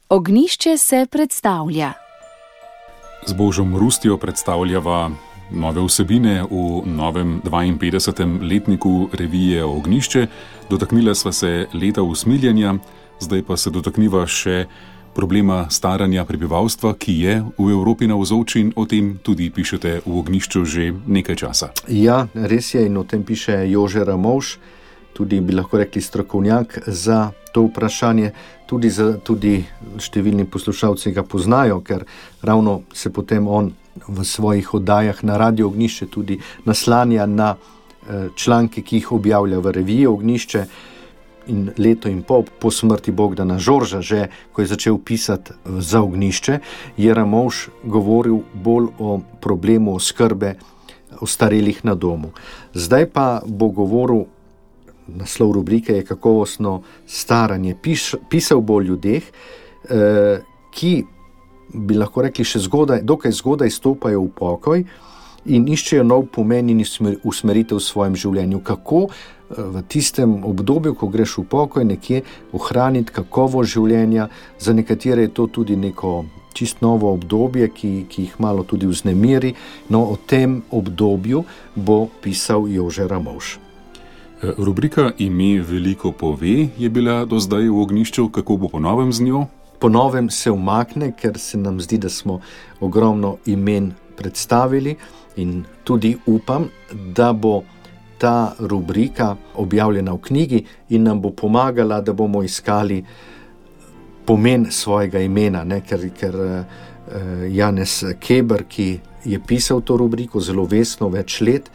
Ognjišče se predstavlja. Z Božom Rustjo predstavljava nove vsebine v novem 52. letniku revije Ognjišče. Dotaknila sva se leta usmiljenja, zdaj pa se dotakniva še problema staranja prebivalstva, ki je v Evropi navzoč, in o tem tudi pišete v Ognjišču že nekaj časa. Ja, res je, in o tem piše Jože Ramovš, tudi bi lahko rekli strokovnjak za to vprašanje, tudi številni poslušalci ga poznajo, ker ravno se potem on v svojih oddajah na Radio Ognjišče tudi naslanja na članke, ki jih objavlja v reviji Ognjišče. In leto in pol po smrti Bogdana Žorža, že ko je začel pisati za Ognjišče, je Ramovš govoril bolj o problemu oskrbe ostarelih na domu. Zdaj pa bo govoril, naslov rubrike je Kakovostno staranje. Pisal bo o ljudeh, ki bi lahko rekli še dokaj zgodaj stopajo v pokoj in iščejo nov pomen in usmeritev v svojem življenju. Kako v tistem obdobju, ko greš v pokoj, nekje ohraniti kakovost življenja. Za nekatere je to tudi neko čist novo obdobje, ki jih malo tudi vznemiri. No, o tem obdobju bo pisal Jože Ramovš. Rubrika Ime veliko pove je bila do zdaj v Ognjišču. Kako bo po novem z njo? Po novem se umakne, ker se nam zdi, da smo ogromno imen predstavili, in tudi upam, da bo ta rubrika objavljena v knjigi in nam bo pomagala, da bomo iskali pomen svojega imena, ker Janez Keber, ki je pisal to rubriko zelo vestno več let,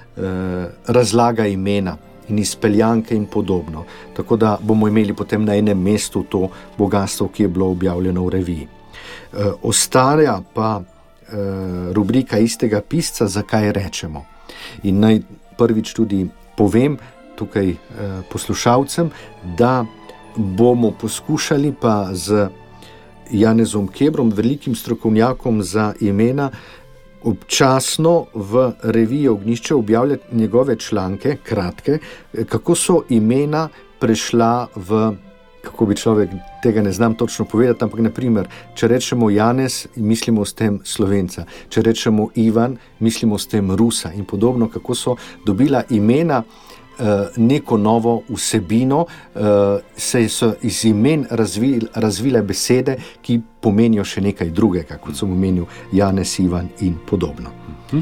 razlaga imena in izpeljanke in podobno. Tako da bomo imeli potem na enem mestu to bogastvo, ki je bilo objavljeno v reviji. Ostaja pa rubrika istega pisca Zakaj rečemo. In naj prvič tudi povem tukaj poslušalcem, da bomo poskušali pa z Janezom Kebrom, velikim strokovnjakom za imena, občasno v reviji Ognjišče objavljati njegove članke, kratke, kako so imena prešla v, kako bi človek, tega ne znam točno povedati, ampak naprimer, če rečemo Janez, mislimo s tem Slovenca, če rečemo Ivan, mislimo s tem Rusa in podobno, kako so dobila imena neko novo vsebino, se so iz imen razvile besede, ki pomenijo še nekaj drugega, kot sem omenil Janez, Ivan in podobno.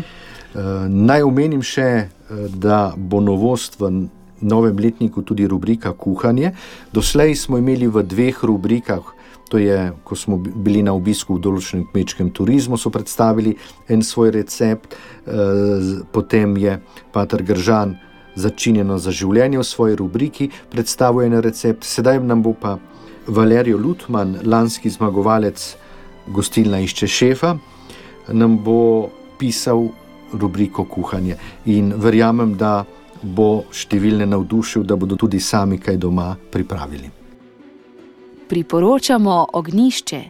Naj omenim še, da bo novost v novem letniku tudi rubrika Kuhanje. Doslej smo imeli v 2 rubrikah, to je, ko smo bili na obisku v določenem kmečkem turizmu, so predstavili en svoj recept, potem je pater Gržan Začinjeno za življenje v svoji rubriki predstavil en recept. Sedaj nam bo pa Valerijo Lutman, lanski zmagovalec Gostilna išče šefa, nam bo pisal rubriko Kuhanje. In verjamem, da bo številne navdušil, da bodo tudi sami kaj doma pripravili. Priporočamo Ognjišče.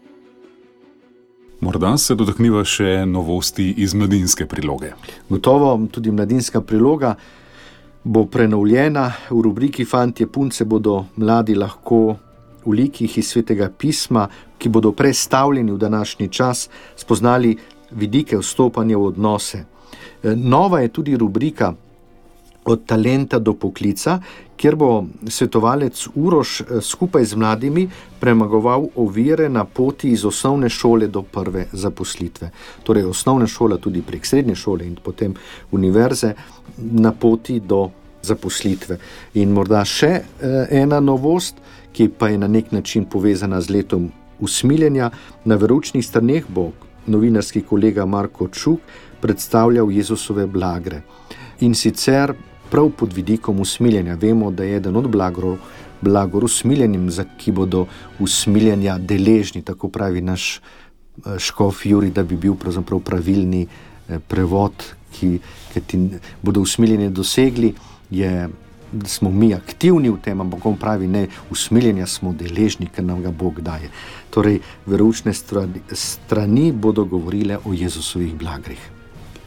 Morda se dotakniva še novosti iz mladinske priloge. Gotovo tudi mladinska priloga bo prenovljena. V rubriki Fantje punce bodo mladi lahko v likih iz Svetega pisma, ki bodo prestavljeni v današnji čas, spoznali vidike vstopanja v odnose. Nova je tudi rubrika Od talenta do poklica, kjer bo svetovalec Uroš skupaj z mladimi premagoval ovire na poti iz osnovne šole do prve zaposlitve. Torej osnovna šola tudi prek srednje šole in potem univerze na poti do zaposlitve. In morda še ena novost, ki pa je na nek način povezana z letom usmiljenja. Na veroučnih straneh bo novinarski kolega Marko Čuk predstavljal Jezusove blagre. In sicer prav pod vidikom usmiljenja. Vemo, da je eden od blagor usmiljenim, ki bodo usmiljenja deležni, tako pravi naš škof Jurij, da bi bil pravzaprav pravilni prevod, ki bodo usmiljenje dosegli, da smo mi aktivni v tem, ampak on pravi, ne, usmiljenja smo deležni, ker nam ga Bog daje. Torej, veroučne strani bodo govorile o Jezusovih blagrih.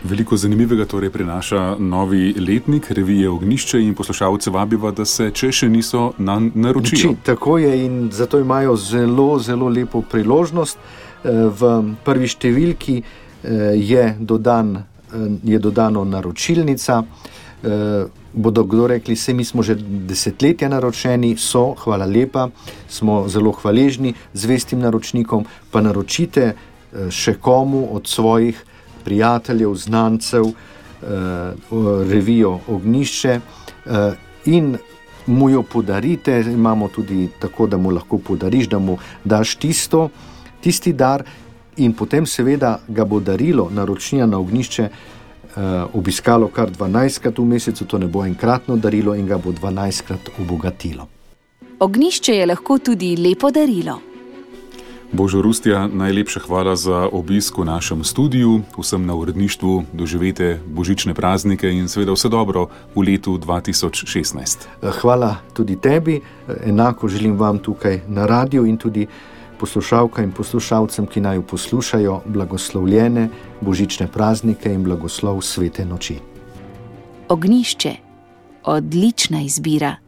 Veliko zanimivega torej prinaša novi letnik revije Ognjišče in poslušalce vabiva, da se, če še niso, naročijo. Tako je in zato imajo zelo, zelo lepo priložnost. V prvi številki je dodano naročilnica. Bodo kdo rekli, se mi smo že desetletja naročeni, hvala lepa, smo zelo hvaležni zvestim naročnikom, pa naročite še komu od svojih prijateljev, znancev, revijo Ognjišče in mu jo podarite. Imamo tudi tako, da mu lahko podariš, da mu daš tisti dar in potem seveda ga bo darilo naročnina na Ognjišče obiskalo kar 12krat v mesecu, to ne bo enkratno darilo in ga bo 12krat obogatilo. Ognjišče je lahko tudi lepo darilo. Božo Rustja, najlepša hvala za obisk v našem studiu, vsem na uredništvu doživete božične praznike in seveda vse dobro v letu 2016. Hvala tudi tebi, enako želim vam tukaj na radiju in tudi poslušalkam in poslušalcem, ki naj poslušajo, blagoslovljene božične praznike in blagoslov svete noči. Ognjišče. Odlična izbira.